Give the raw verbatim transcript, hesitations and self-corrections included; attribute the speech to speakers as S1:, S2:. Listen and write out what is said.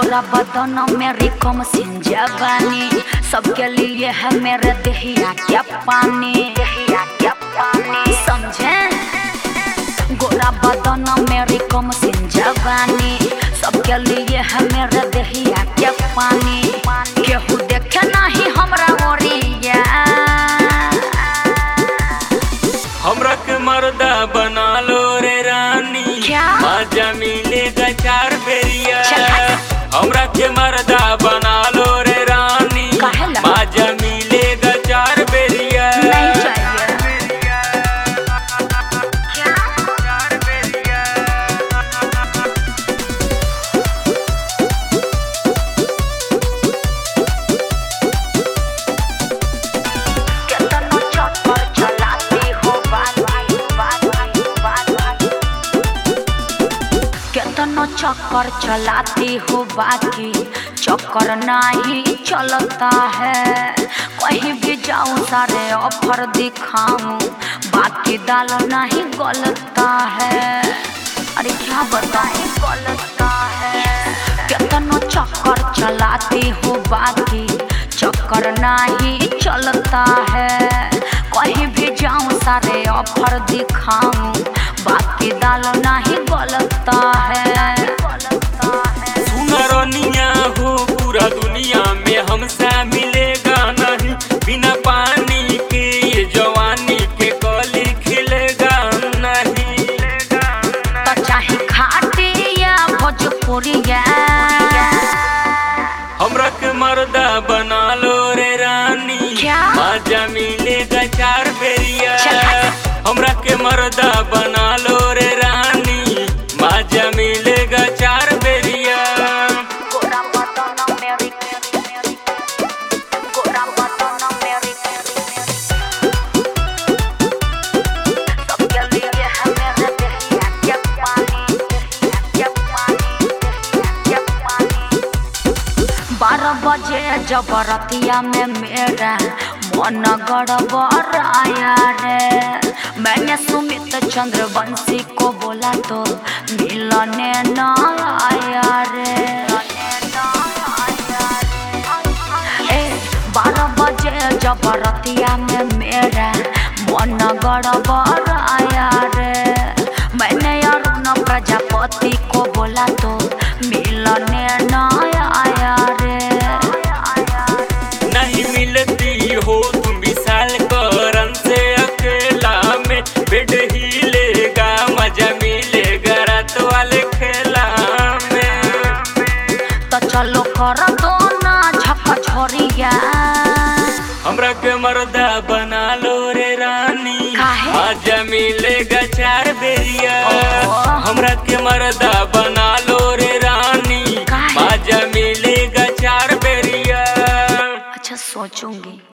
S1: गोरा बदन मेरी कम सिंह जवानी, सबके लिए है मेरे दहिया क्या पानी, दहिया क्या पानी समझे। गोरा बदन मेरी कम सिंह जवानी, सबके लिए है मेरे दहिया क्या पानी। केहू देखे नहीं हमरा ओरिया,
S2: हमरा के मर्दा बना लो रे रानी, मजा मिलेगा चार बेरिया। हमरा के मर्दा बना लो रे रानी, मजा मिलेगा चार बेरिया।
S1: चक्कर चलाती हो बाकी चक्कर नहीं चलता है। कहीं भी जाऊं सारे ऑफर दिखाऊं, बाकी दाल नहीं गलता है। अरे क्या बताएं गलता है। कितना चक्कर चलाती हो बाकी चक्कर नहीं चलता है। कहीं भी जाऊं सारे ऑफर दिखाऊं, बाकी दाल नहीं गलता है।
S2: सुनरनिया हो पूरा दुनिया में हमसे मिलेगा नहीं, बिना पानी के ये जवानी के कली खिलेगा नहीं।
S1: तो चाहे खाटी या भोजपुरिया,
S2: हमरा के मर्दा बना लो रे रानी, मजा मिलेगा चार बेरिया। हमरा के मर्दा बना लो रे रानी, मजा मिलेगा चार बेरिया।
S1: गोरा बदन मेरी, गोरा बदन मेरी, सबके लिए है मेरे दहिया क्या पानी, दहिया क्या पानी, दहिया क्या पानी। बारह बजे जब रतिया में मेरा मन गड़बड़ाया रे, मैंने सुमित चंद्रवंशी को बोला तो मिलने न आया रे। ए बारह बजे जब रतिया में मेरा मन गड़बड़ाया रे, मैंने अरुण प्रजापति को बोला तो मिलने न आया रे।
S2: नहीं मिलती हो तुम विशाल करन से, अकेला में बेड ही लेगा, मजा मिलेगा रात वाले खेला में।
S1: तो चलो कर दो ना झपा छोरिया,
S2: हमरा के मर्दा बना लो रे रानी, मजा मिलेगा चार बेरिया। हमरा के मर्दा बना लो रे रानी, मजा मिलेगा चार बेरिया।
S1: अच्छा सोचूंगी।